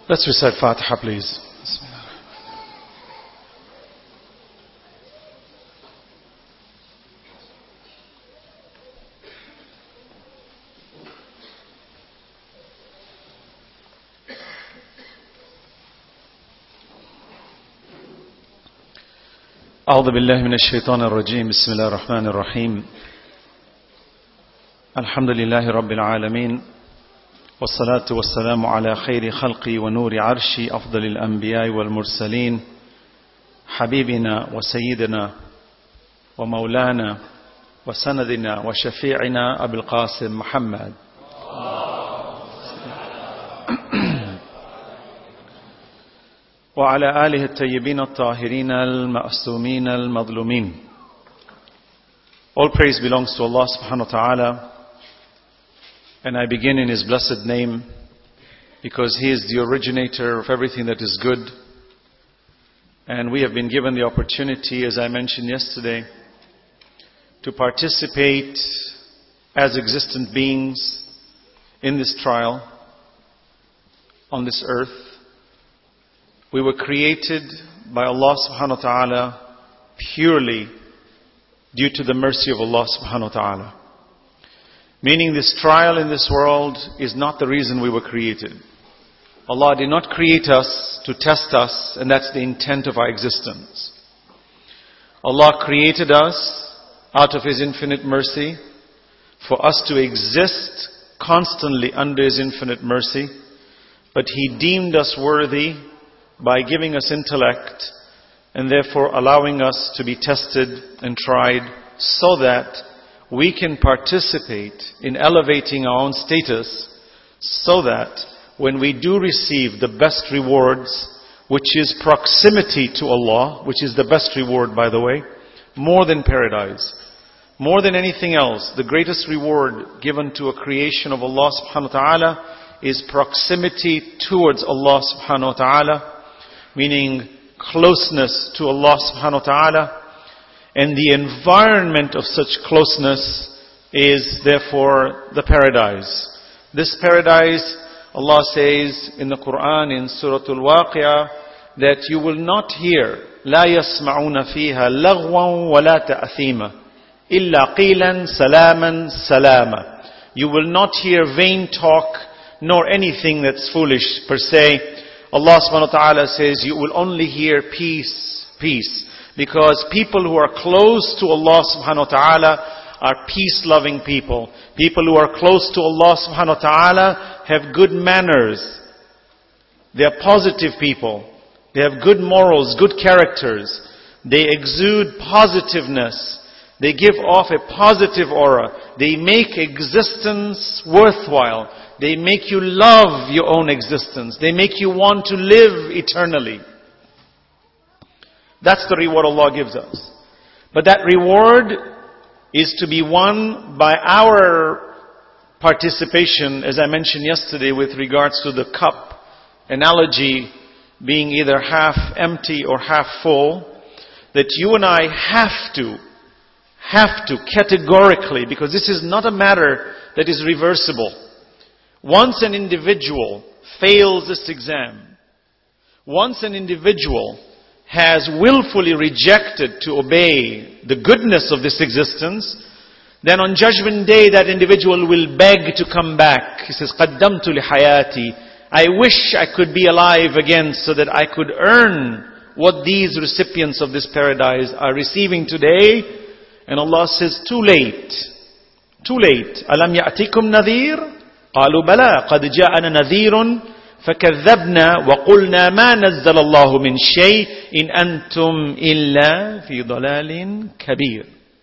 Let's recite Fatiha, please. أعوذ بالله من الشيطان الرجيم. بسم الله الرحمن الرحيم. الحمد لله رب العالمين، والصلاة والسلام على خير خلقي ونور عرشي أفضل الأنبياء والمرسلين، حبيبنا وسيدنا ومولانا وسندنا وشفيعنا أبي القاسم محمد وعلى آله الطيبين الطاهرين المأسومين المظلومين. All praise belongs to Allah subhanahu wa ta'ala, and I begin in His blessed name because He is the originator of everything that is good. And we have been given the opportunity, as I mentioned yesterday, to participate as existent beings in this trial on this earth. We were created by Allah subhanahu wa ta'ala purely due to the mercy of Allah subhanahu wa ta'ala. Meaning this trial in this world is not the reason we were created. Allah did not create us to test us, and that's the intent of our existence. Allah created us out of His infinite mercy for us to exist constantly under His infinite mercy, but He deemed us worthy by giving us intellect and therefore allowing us to be tested and tried so that we can participate in elevating our own status, so that when we do receive the best rewards, which is proximity to Allah, which is the best reward, by the way, more than paradise, more than anything else, the greatest reward given to a creation of Allah subhanahu wa ta'ala is proximity towards Allah subhanahu wa ta'ala, meaning closeness to Allah subhanahu wa ta'ala. And the environment of such closeness is therefore the paradise. This paradise, Allah says in the Quran in Surah Al-Waqi'ah, that you will not hear لا يسمعون فيها لغوا ولا تأثيما إلا قيلا سلاما سلاما. You will not hear vain talk nor anything that's foolish per se. Allah subhanahu wa ta'ala says you will only hear peace, peace. Because people who are close to Allah subhanahu wa ta'ala are peace-loving people. People who are close to Allah subhanahu wa ta'ala have good manners. They are positive people. They have good morals, good characters. They exude positiveness. They give off a positive aura. They make existence worthwhile. They make you love your own existence. They make you want to live eternally. That's the reward Allah gives us. But that reward is to be won by our participation, as I mentioned yesterday, with regards to the cup analogy being either half empty or half full, that you and I have to categorically, because this is not a matter that is reversible. Once an individual fails this exam, once an individual has willfully rejected to obey the goodness of this existence, then on Judgment Day that individual will beg to come back. He says, قَدَّمْتُ لِحَيَاتِي. I wish I could be alive again so that I could earn what these recipients of this paradise are receiving today. And Allah says, too late. Too late. أَلَمْ يَأْتِكُمْ نَذِيرٌ قالوا بلى قد جاءنا نذير فكذبنا وقلنا ما نزل الله من شيء إن أنتم إلا في ضلال كبير.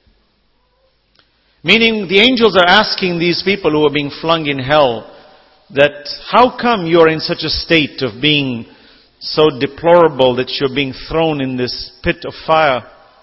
Meaning the angels are asking these people who are being flung in hell that how come you're in such a state of being so deplorable that you're being thrown in this pit of fire?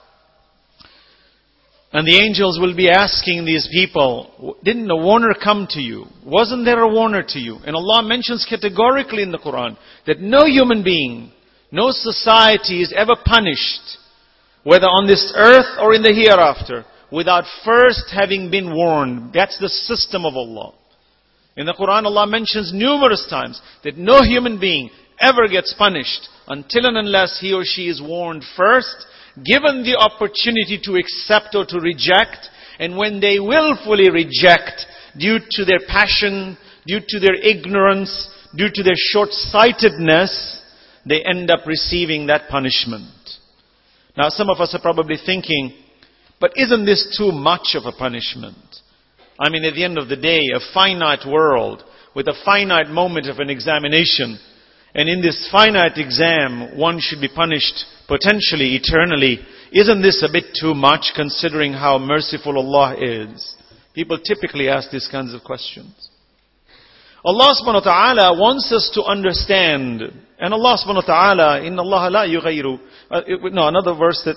And the angels will be asking these people, didn't a warner come to you? Wasn't there a warner to you? And Allah mentions categorically in the Quran that no human being, no society is ever punished, whether on this earth or in the hereafter, without first having been warned. That's the system of Allah. In the Quran, Allah mentions numerous times that no human being ever gets punished until and unless he or she is warned first, given the opportunity to accept or to reject. And when they willfully reject, due to their passion, due to their ignorance, due to their short-sightedness, they end up receiving that punishment. Now some of us are probably thinking, but isn't this too much of a punishment? I mean, at the end of the day, a finite world with a finite moment of an examination. And in this finite exam, one should be punished potentially eternally. Isn't this a bit too much considering how merciful Allah is? People typically ask these kinds of questions. Allah subhanahu wa ta'ala wants us to understand. And Allah subhanahu wa ta'ala, inna Allah la yughayru. Another verse that,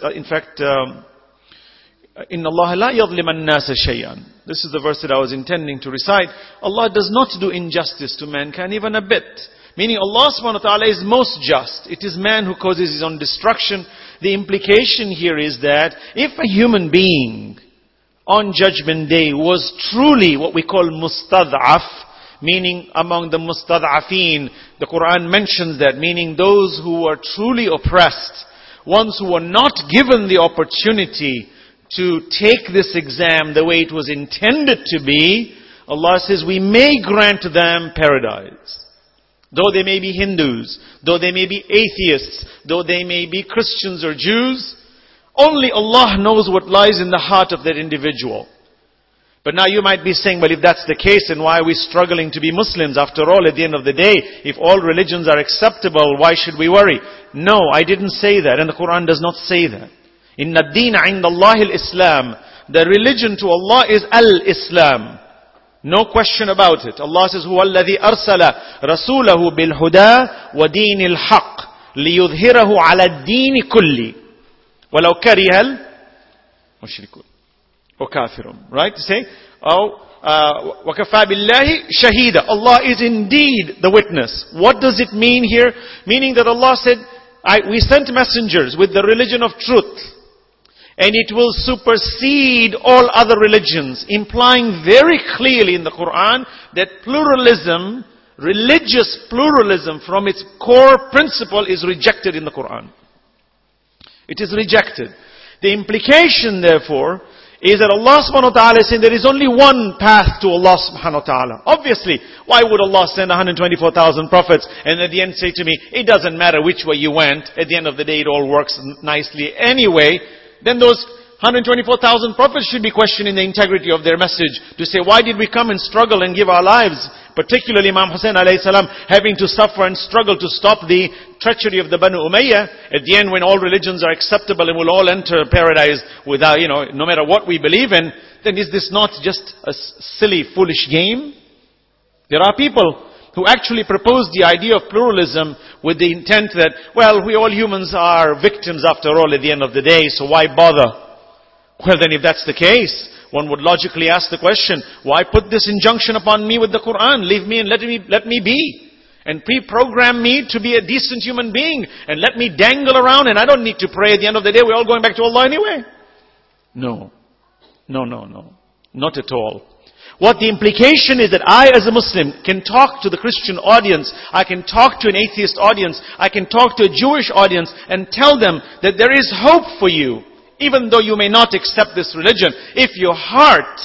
inna Allah la yadliman nasa shay'an. This is the verse that I was intending to recite. Allah does not do injustice to mankind even a bit. Meaning Allah subhanahu wa ta'ala is most just. It is man who causes his own destruction. The implication here is that if a human being on Judgment Day was truly what we call mustad'af, meaning among the mustad'afeen, the Quran mentions that, meaning those who are truly oppressed, ones who are not given the opportunity to take this exam the way it was intended to be, Allah says we may grant them paradise. Though they may be Hindus, though they may be atheists, though they may be Christians or Jews, only Allah knows what lies in the heart of that individual. But now you might be saying, well, if that's the case, then why are we struggling to be Muslims? After all, at the end of the day, if all religions are acceptable, why should we worry? No, I didn't say that, and the Quran does not say that. Inna ad-deena 'inda Allahi al-Islam. The religion to Allah is al-Islam. No question about it. Allah says, هُوَ الَّذِي أَرْسَلَ رَسُولَهُ بِالْهُدَى وَدِينِ الْحَقِّ لِيُظْهِرَهُ عَلَى الدِّينِ كُلِّ وَلَوْ كَرِهَ الْمُشْرِكُونَ وَكَافِرٌ. Right? To say, وَكَفَى بِاللَّهِ شَهِيدًا. Allah is indeed the witness. What does it mean here? Meaning that Allah said, we sent messengers with the religion of truth. And it will supersede all other religions, implying very clearly in the Quran that pluralism, religious pluralism from its core principle is rejected in the Quran. It is rejected. The implication, therefore, is that Allah subhanahu wa ta'ala is saying there is only one path to Allah subhanahu wa ta'ala. Obviously, why would Allah send 124,000 prophets and at the end say to me, it doesn't matter which way you went, at the end of the day it all works nicely anyway. Then those 124,000 prophets should be questioning the integrity of their message. To say, why did we come and struggle and give our lives? Particularly Imam Hussain alayhi salam having to suffer and struggle to stop the treachery of the Banu Umayyah. At the end, when all religions are acceptable and we'll all enter paradise without, no matter what we believe in, then is this not just a silly, foolish game? There are people who actually propose the idea of pluralism with the intent that, well, we all humans are victims after all at the end of the day, so why bother? Well then, if that's the case, one would logically ask the question, why put this injunction upon me with the Quran? Leave me and let me be. And pre-program me to be a decent human being. And let me dangle around and I don't need to pray at the end of the day. We're all going back to Allah anyway. No. Not at all. What the implication is that I as a Muslim can talk to the Christian audience, I can talk to an atheist audience, I can talk to a Jewish audience and tell them that there is hope for you, even though you may not accept this religion. If your heart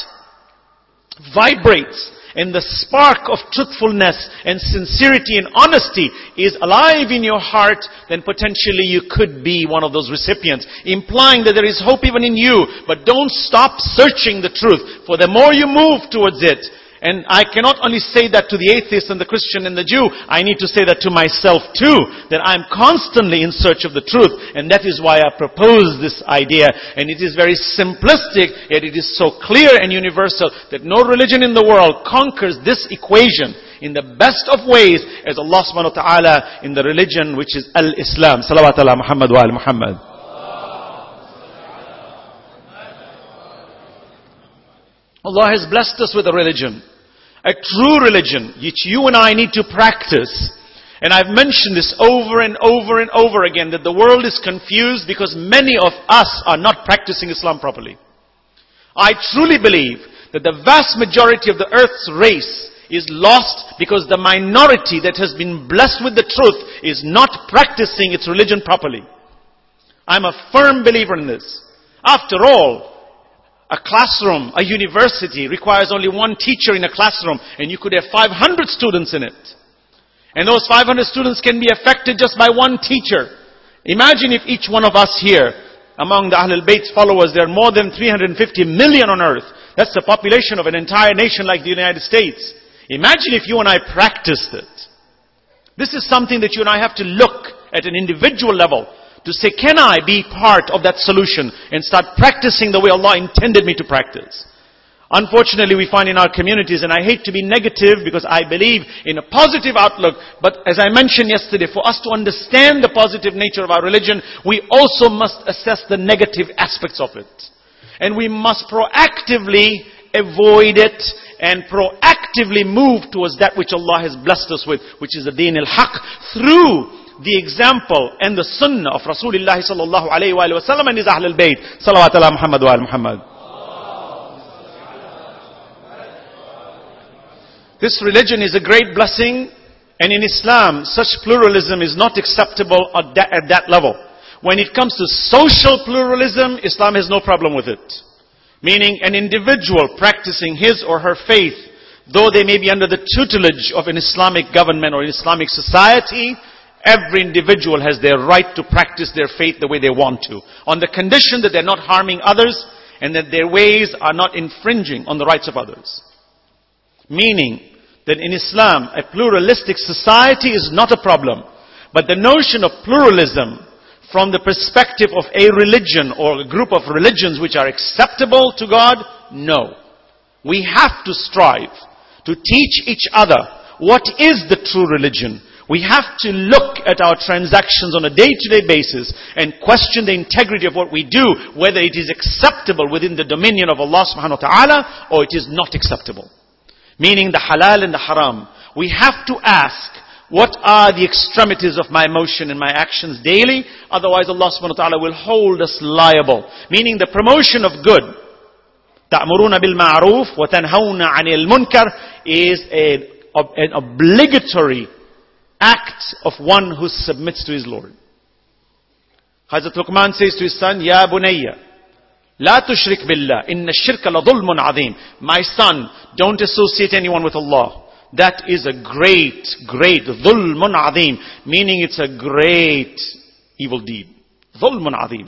vibrates and the spark of truthfulness and sincerity and honesty is alive in your heart, then potentially you could be one of those recipients. Implying that there is hope even in you. But don't stop searching the truth. For the more you move towards it, and I cannot only say that to the atheist and the Christian and the Jew, I need to say that to myself too, that I'm constantly in search of the truth. And that is why I propose this idea. And it is very simplistic, yet it is so clear and universal that no religion in the world conquers this equation in the best of ways as Allah subhanahu wa ta'ala in the religion which is Al-Islam. Salawat ala Muhammad wa al-Muhammad. Allah has blessed us with a religion. A true religion, which you and I need to practice. And I've mentioned this over and over and over again, that the world is confused because many of us are not practicing Islam properly. I truly believe that the vast majority of the earth's race is lost because the minority that has been blessed with the truth is not practicing its religion properly. I'm a firm believer in this. After all, a classroom, a university requires only one teacher in a classroom, and you could have 500 students in it. And those 500 students can be affected just by one teacher. Imagine if each one of us here, among the Ahlul Bayt's followers, there are more than 350 million on earth. That's the population of an entire nation like the United States. Imagine if you and I practiced it. This is something that you and I have to look at an individual level to say, can I be part of that solution and start practicing the way Allah intended me to practice? Unfortunately, we find in our communities, and I hate to be negative because I believe in a positive outlook, but as I mentioned yesterday, for us to understand the positive nature of our religion, we also must assess the negative aspects of it. And we must proactively avoid it and proactively move towards that which Allah has blessed us with, which is the Deen al-Haq, through the example and the sunnah of Rasulullah sallallahu alayhi wa sallam and his Ahlul Bayt. Salawat ala Muhammad wa ala Muhammad. This religion is a great blessing, and in Islam, such pluralism is not acceptable at that level. When it comes to social pluralism, Islam has no problem with it. Meaning an individual practicing his or her faith, though they may be under the tutelage of an Islamic government or an Islamic society, every individual has their right to practice their faith the way they want to, on the condition that they're not harming others and that their ways are not infringing on the rights of others. Meaning that in Islam, a pluralistic society is not a problem. But the notion of pluralism from the perspective of a religion or a group of religions which are acceptable to God, no. We have to strive to teach each other what is the true religion. We have to look at our transactions on a day-to-day basis and question the integrity of what we do, whether it is acceptable within the dominion of Allah subhanahu wa ta'ala or it is not acceptable. Meaning the halal and the haram. We have to ask, what are the extremities of my emotion and my actions daily? Otherwise Allah subhanahu wa ta'ala will hold us liable. Meaning the promotion of good. تَأْمُرُونَ بِالْمَعْرُوفِ وَتَنْهَوْنَ عَنِ الْمُنْكَرِ is an obligatory act of one who submits to his Lord. Hazrat Luqman says to his son, Ya bunayya, la tushrik billah, inna shirka la dhulmun azim. My son, don't associate anyone with Allah. That is a great dhulmun azim, meaning it's a great evil deed. Dhulmun azim.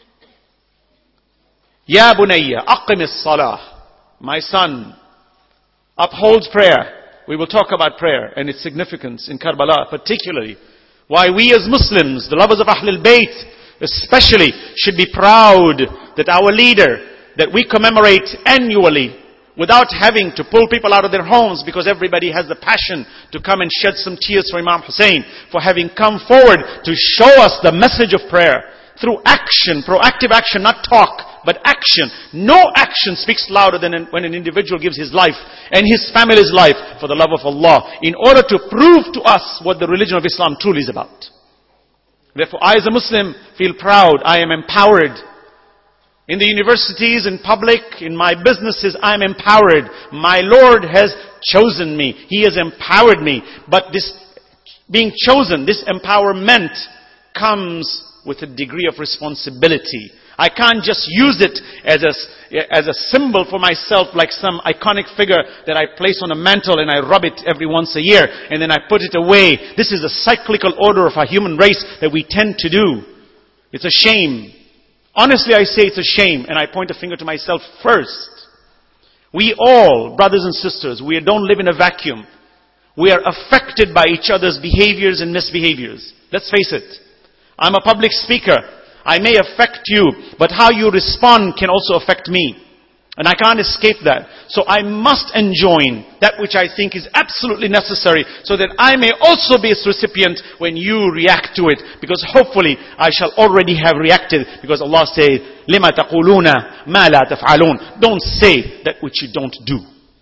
Ya bunayya, aqimis salah. My son, upholds prayer. We will talk about prayer and its significance in Karbala particularly. Why we as Muslims, the lovers of Ahlul Bayt especially, should be proud that our leader, that we commemorate annually without having to pull people out of their homes, because everybody has the passion to come and shed some tears for Imam Hussein, for having come forward to show us the message of prayer through action, proactive action, not talk, but action. No action speaks louder than when an individual gives his life and his family's life for the love of Allah, in order to prove to us what the religion of Islam truly is about. Therefore, I as a Muslim feel proud. I am empowered. In the universities, in public, in my businesses, I am empowered. My Lord has chosen me. He has empowered me. But this being chosen, this empowerment comes with a degree of responsibility. I can't just use it as a symbol for myself, like some iconic figure that I place on a mantle and I rub it every once a year and then I put it away. This is a cyclical order of our human race that we tend to do. It's a shame. Honestly, I say it's a shame, and I point a finger to myself first. We all, brothers and sisters, we don't live in a vacuum. We are affected by each other's behaviors and misbehaviors. Let's face it. I'm a public speaker. I may affect you, but how you respond can also affect me. And I can't escape that. So I must enjoin that which I think is absolutely necessary, so that I may also be a recipient when you react to it. Because hopefully I shall already have reacted. Because Allah says, لِمَا تَقُولُونَ مَا لَا تَفْعَلُونَ. Don't say that which you don't do.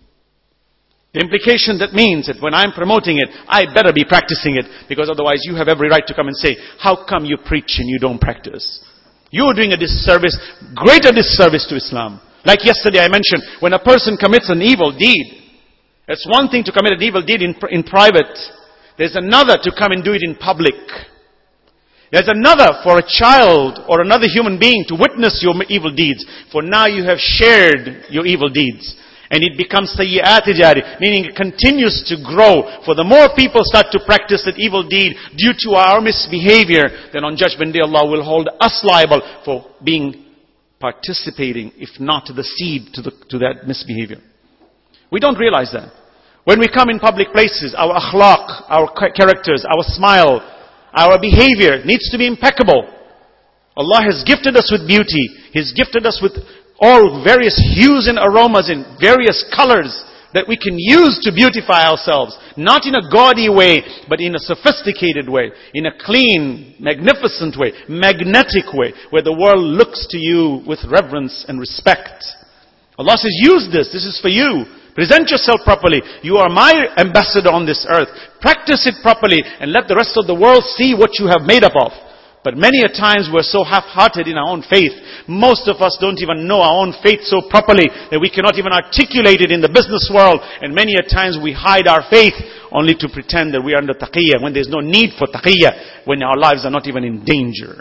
The implication that means that when I'm promoting it, I better be practicing it, because otherwise you have every right to come and say, how come you preach and you don't practice? You're doing a disservice, greater disservice to Islam. Like yesterday I mentioned, when a person commits an evil deed, It's one thing to commit an evil deed in private. There's another to come and do it in public. There's another for a child or another human being to witness your evil deeds. For now you have shared your evil deeds. And it becomes sayyi'at jari, meaning it continues to grow. For the more people start to practice that evil deed due to our misbehavior, then on Judgment Day Allah will hold us liable for participating, if not to the seed, to that misbehavior. We don't realize that. When we come in public places, our akhlaq, our characters, our smile, our behavior needs to be impeccable. Allah has gifted us with beauty. He's gifted us with all various hues and aromas in various colors that we can use to beautify ourselves. Not in a gaudy way, but in a sophisticated way. In a clean, magnificent way, magnetic way, where the world looks to you with reverence and respect. Allah says, use this. This is for you. Present yourself properly. You are my ambassador on this earth. Practice it properly and let the rest of the world see what you have made up of. But many a times we're so half-hearted in our own faith. Most of us don't even know our own faith so properly that we cannot even articulate it in the business world. And many a times we hide our faith only to pretend that we are under taqiyya when there's no need for taqiyya, when our lives are not even in danger.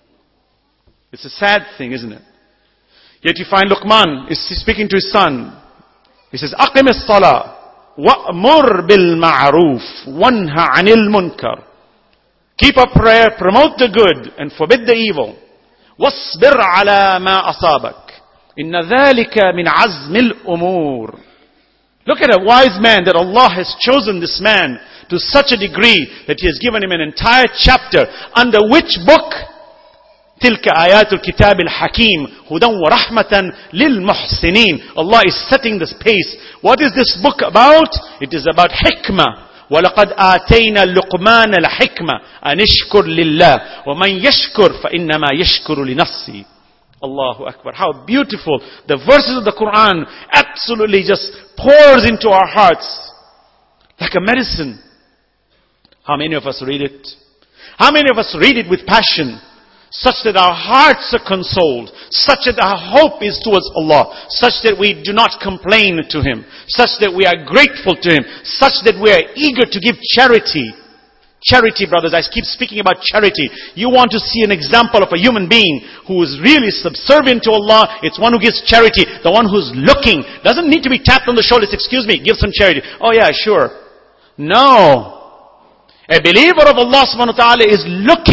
It's a sad thing, isn't it? Yet you find Luqman is speaking to his son. He says, أقم الصلاة وأمر بالمعروف وانهى عن المنكر. Keep up prayer, promote the good, and forbid the evil. وَاصْبِرْ عَلَى مَا أَصَابَكَ إِنَّ ذَلِكَ مِنْ عَزْمِ الْأُمُورِ. Look at a wise man that Allah has chosen this man to such a degree that He has given him an entire chapter under which book? تِلْكَ آيَاتُ الْكِتَابِ الْحَكِيمِ هُدًى وَرَحْمَةً لِلْمُحْسِنِينَ. Allah is setting this pace. What is this book about? It is about hikmah. وَلَقَدْ آتَيْنَا لُقْمَانَ الْحِكْمَةَ أَنِ اشْكُرْ لِلَّهِ وَمَنْ يَشْكُرْ فَإِنَّمَا يَشْكُرُ لِنَفْسِهِ. Allahu Akbar. How beautiful. The verses of the Quran absolutely just pours into our hearts like a medicine. How many of us read it? How many of us read it with passion? Such that our hearts are consoled, such that our hope is towards Allah, such that we do not complain to Him, such that we are grateful to Him, such that we are eager to give charity. Charity, brothers, I keep speaking about charity. You want to see an example of a human being who is really subservient to Allah, it's one who gives charity. The one who's looking, doesn't need to be tapped on the shoulders, excuse me, give some charity. Oh yeah, sure. No. A believer of Allah subhanahu wa ta'ala is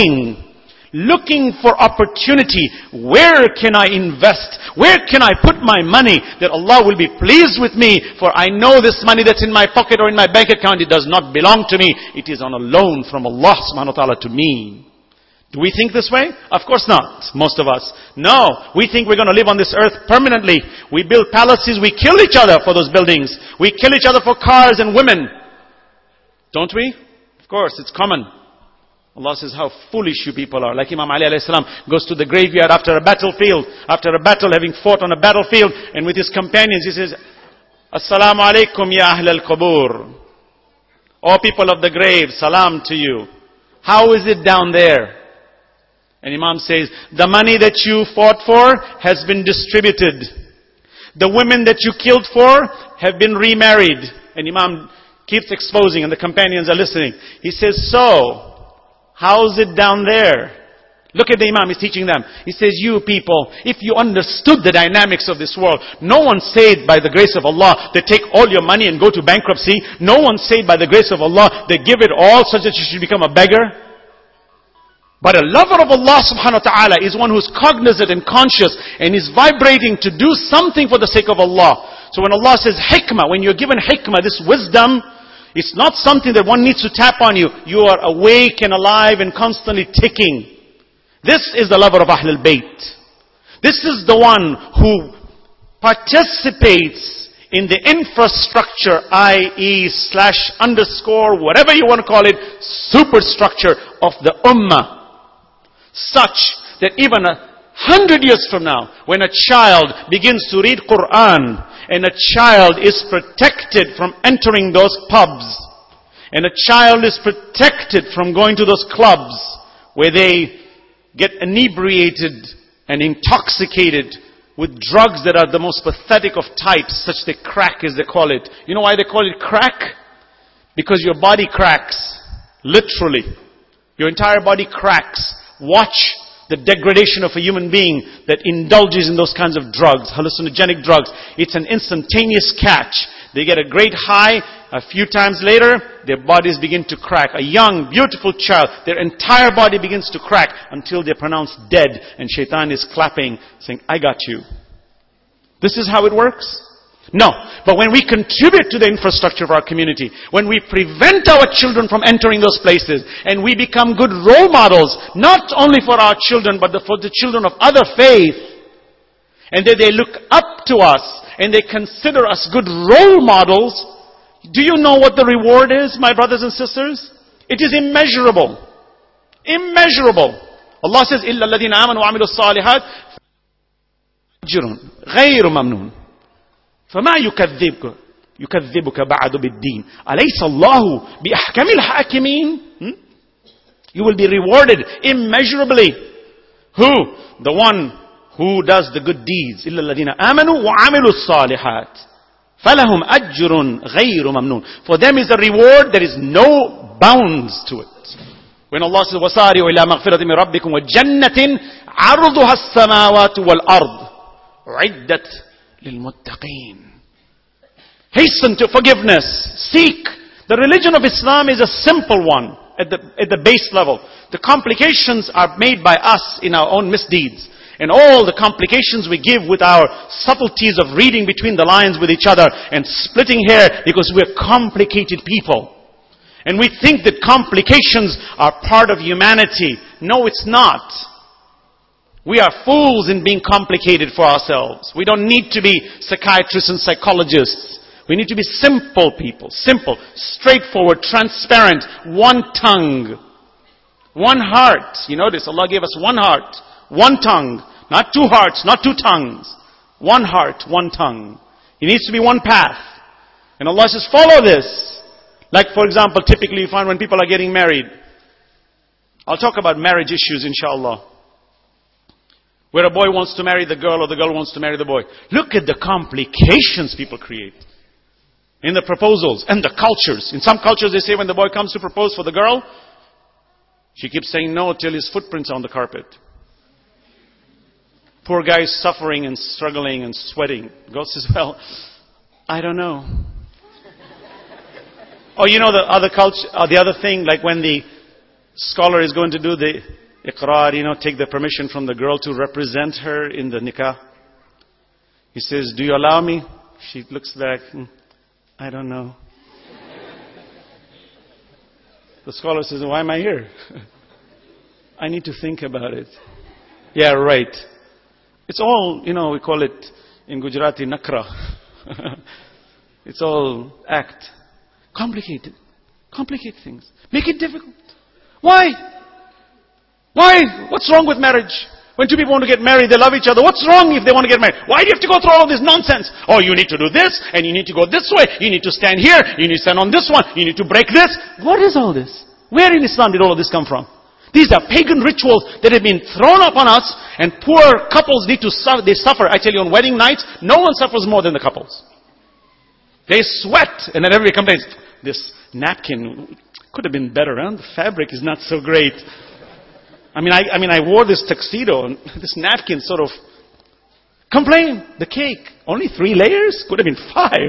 looking for opportunity. Where can I invest? Where can I put my money that Allah will be pleased with me? For I know this money that's in my pocket or in my bank account, it does not belong to me. It is on a loan from Allah subhanahu wa ta'ala to me. Do we think this way? Of course not, most of us. No, we think we're going to live on this earth permanently. We build palaces, we kill each other for those buildings. We kill each other for cars and women. Don't we? Of course, it's common. Allah says, how foolish you people are. Like Imam Ali alayhi salam goes to the graveyard after a battlefield, after a battle, having fought on a battlefield, and with his companions he says, Assalamu alaikum ya ahl al-qubur. O people of the grave, salam to you. How is it down there? And Imam says, the money that you fought for has been distributed. The women that you killed for have been remarried. And Imam keeps exposing and the companions are listening. He says, so, how's it down there? Look at the Imam, he's teaching them. He says, you people, if you understood the dynamics of this world, no one saved by the grace of Allah, they take all your money and go to bankruptcy. No one saved by the grace of Allah, they give it all such that you should become a beggar. But a lover of Allah subhanahu wa ta'ala is one who's cognizant and conscious and is vibrating to do something for the sake of Allah. So when Allah says hikmah, when you're given hikmah, this wisdom, it's not something that one needs to tap on you. You are awake and alive and constantly ticking. This is the lover of Ahlul Bayt. This is the one who participates in the infrastructure, i.e. / whatever you want to call it, superstructure of the ummah. Such that even 100 years from now, when a child begins to read Quran, and a child is protected from entering those pubs, and a child is protected from going to those clubs where they get inebriated and intoxicated with drugs that are the most pathetic of types, such as crack as they call it. You know why they call it crack? Because your body cracks. Literally. Your entire body cracks. Watch the degradation of a human being that indulges in those kinds of drugs, hallucinogenic drugs. It's an instantaneous catch. They get a great high. A few times later, their bodies begin to crack. A young, beautiful child, their entire body begins to crack until they're pronounced dead. And shaitan is clapping, saying, I got you. This is how it works? No. But when we contribute to the infrastructure of our community, when we prevent our children from entering those places, and we become good role models, not only for our children, but for the children of other faith, and that they look up to us, and they consider us good role models, do you know what the reward is, my brothers and sisters? It is immeasurable. Immeasurable. Allah says, إِلَّا الَّذِينَ آمَنُوا وَعَمِلُوا الصَّالِحَاتِ أَجْرٌ غَيْرُ مَمْنُونَ فما يكذبك بعد بالدين أليس الله بأحكم الحاكمين. You will be rewarded immeasurably. Who? The one who does the good deeds. إلا الذين آمنوا وعملوا الصالحات فلهم أجر غير ممنون. For them is a reward, there is no bounds to it. When Allah says وَسَارِعُوا إِلَى مَغْفِرَةٍ مِّن رَبِّكُمْ وَجَنَّةٍ عَرْضُهَا السَّمَاوَاتُ وَالْأَرْضُ عِدَّةٌ لِلْمُتَّقِينَ. Hasten to forgiveness. Seek. The religion of Islam is a simple one at the base level. The complications are made by us in our own misdeeds. And all the complications we give with our subtleties of reading between the lines with each other and splitting hair because we're complicated people. And we think that complications are part of humanity. No, it's not. We are fools in being complicated for ourselves. We don't need to be psychiatrists and psychologists. We need to be simple people. Simple, straightforward, transparent, one tongue, one heart. You notice Allah gave us one heart, one tongue, not two hearts, not two tongues. One heart, one tongue. It needs to be one path. And Allah says, follow this. Like, for example, typically you find when people are getting married. I'll talk about marriage issues, inshallah. Where a boy wants to marry the girl or the girl wants to marry the boy. Look at the complications people create in the proposals and the cultures. In some cultures they say when the boy comes to propose for the girl, she keeps saying no till his footprints are on the carpet. Poor guy is suffering and struggling and sweating. God says, well, I don't know. Or you know the other culture, the other thing, like when the scholar is going to do the Iqrar, take the permission from the girl to represent her in the nikah. He says, do you allow me? She looks back, I don't know. The scholar says, why am I here? I need to think about it. Yeah, right. It's all, we call it in Gujarati nakra. It's all act. Complicated. Complicate things. Make it difficult. Why? Why? What's wrong with marriage? When two people want to get married, they love each other. What's wrong if they want to get married? Why do you have to go through all of this nonsense? Oh, you need to do this, and you need to go this way. You need to stand here. You need to stand on this one. You need to break this. What is all this? Where in Islam did all of this come from? These are pagan rituals that have been thrown upon us, and poor couples need to suffer. They suffer. I tell you, on wedding nights, no one suffers more than the couples. They sweat, and then everybody complains, this napkin could have been better, huh? The fabric is not so great. I wore this tuxedo, and this napkin sort of complain. The cake, only 3 layers? Could have been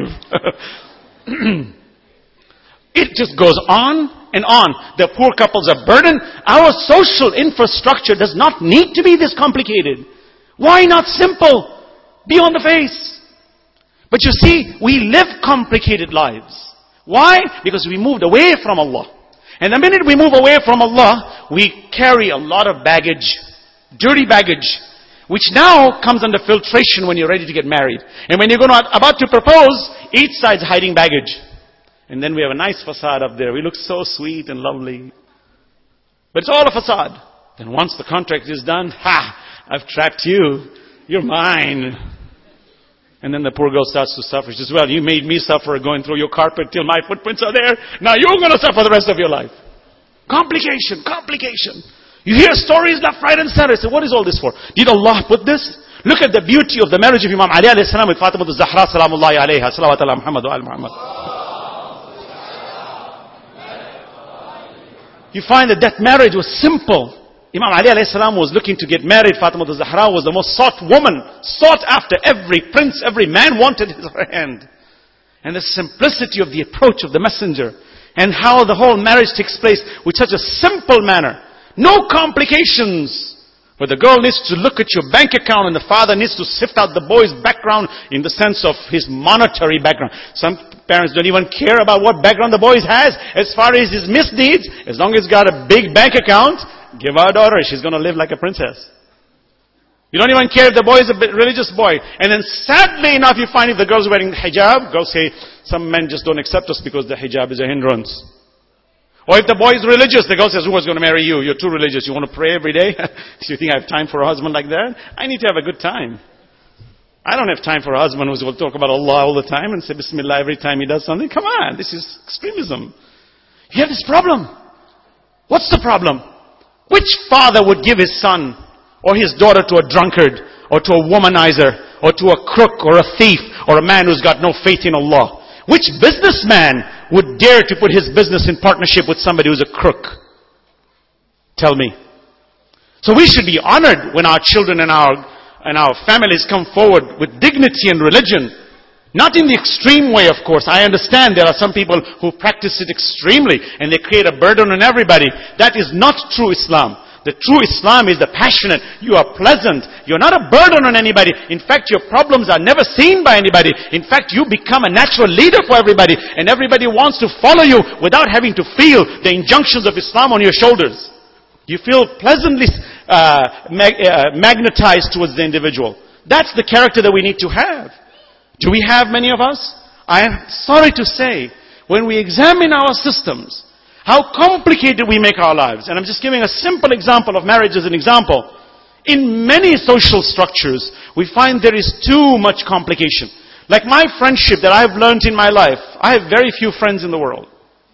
5. It just goes on and on. The poor couples are burdened. Our social infrastructure does not need to be this complicated. Why not simple? Be on the face. But you see, we live complicated lives. Why? Because we moved away from Allah. And the minute we move away from Allah, we carry a lot of baggage, dirty baggage, which now comes under filtration when you're ready to get married. And when you're about to propose, each side's hiding baggage. And then we have a nice facade up there. We look so sweet and lovely. But it's all a facade. Then once the contract is done, I've trapped you. You're mine. And then the poor girl starts to suffer. She says, well, you made me suffer going through your carpet till my footprints are there. Now you're going to suffer the rest of your life. Complication. You hear stories left, right, and center. Say, what is all this for? Did Allah put this? Look at the beauty of the marriage of Imam Ali alayhi salam with Fatima al-Zahra salamullahi alayha, salawat ala Muhammad wa al Muhammad. You find that marriage was simple. Imam Ali alayhi salam was looking to get married. Fatima al-Zahra was the most sought woman, sought after. Every prince, every man wanted her hand. And the simplicity of the approach of the messenger, and how the whole marriage takes place with such a simple manner. No complications. Where the girl needs to look at your bank account and the father needs to sift out the boy's background in the sense of his monetary background. Some parents don't even care about what background the boy has as far as his misdeeds. As long as he's got a big bank account, give our daughter. She's going to live like a princess. You don't even care if the boy is a religious boy. And then sadly enough, you find if the girl's wearing hijab, girls say, some men just don't accept us because the hijab is a hindrance. Or if the boy is religious, the girl says, who is going to marry you? You're too religious. You want to pray every day? Do you think I have time for a husband like that? I need to have a good time. I don't have time for a husband who will talk about Allah all the time and say Bismillah every time he does something. Come on, this is extremism. You have this problem. What's the problem? Which father would give his son or his daughter to a drunkard or to a womanizer or to a crook or a thief or a man who's got no faith in Allah? Which businessman would dare to put his business in partnership with somebody who's a crook? Tell me. So we should be honored when our children and our families come forward with dignity and religion. Not in the extreme way, of course. I understand there are some people who practice it extremely and they create a burden on everybody. That is not true Islam. The true Islam is the passionate. You are pleasant. You're not a burden on anybody. In fact, your problems are never seen by anybody. In fact, you become a natural leader for everybody. And everybody wants to follow you without having to feel the injunctions of Islam on your shoulders. You feel pleasantly magnetized towards the individual. That's the character that we need to have. Do we have many of us? I am sorry to say, when we examine our systems, how complicated we make our lives. And I'm just giving a simple example of marriage as an example. In many social structures, we find there is too much complication. Like my friendship that I've learned in my life, I have very few friends in the world.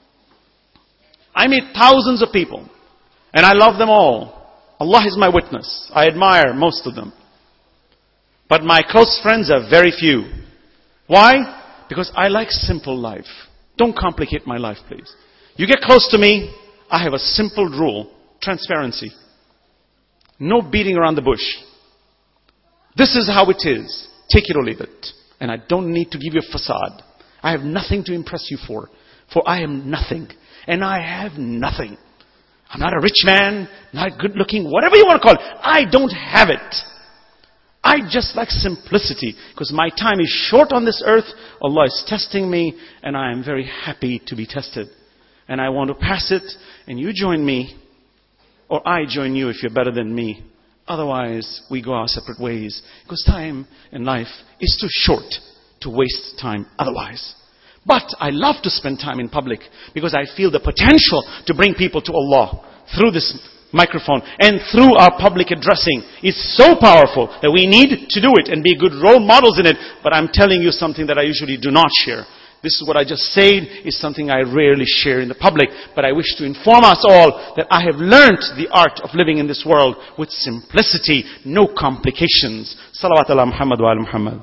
I meet thousands of people, and I love them all. Allah is my witness. I admire most of them. But my close friends are very few. Why? Because I like simple life. Don't complicate my life, please. You get close to me, I have a simple rule. Transparency. No beating around the bush. This is how it is. Take it or leave it. And I don't need to give you a facade. I have nothing to impress you for I am nothing. And I have nothing. I'm not a rich man, not good looking, whatever you want to call it. I don't have it. I just like simplicity. Because my time is short on this earth. Allah is testing me. And I am very happy to be tested. And I want to pass it, and you join me, or I join you if you're better than me. Otherwise, we go our separate ways. Because time in life is too short to waste time otherwise. But I love to spend time in public, because I feel the potential to bring people to Allah through this microphone and through our public addressing. It's so powerful that we need to do it and be good role models in it. But I'm telling you something that I usually do not share. This is what I just said is something I rarely share in the public. But I wish to inform us all that I have learnt the art of living in this world with simplicity, no complications. Salawat ala Muhammad wa ala Muhammad.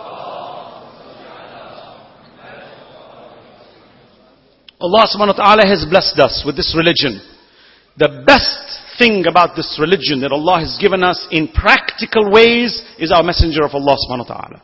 Allah subhanahu wa ta'ala has blessed us with this religion. The best thing about this religion that Allah has given us in practical ways is our messenger of Allah subhanahu wa ta'ala.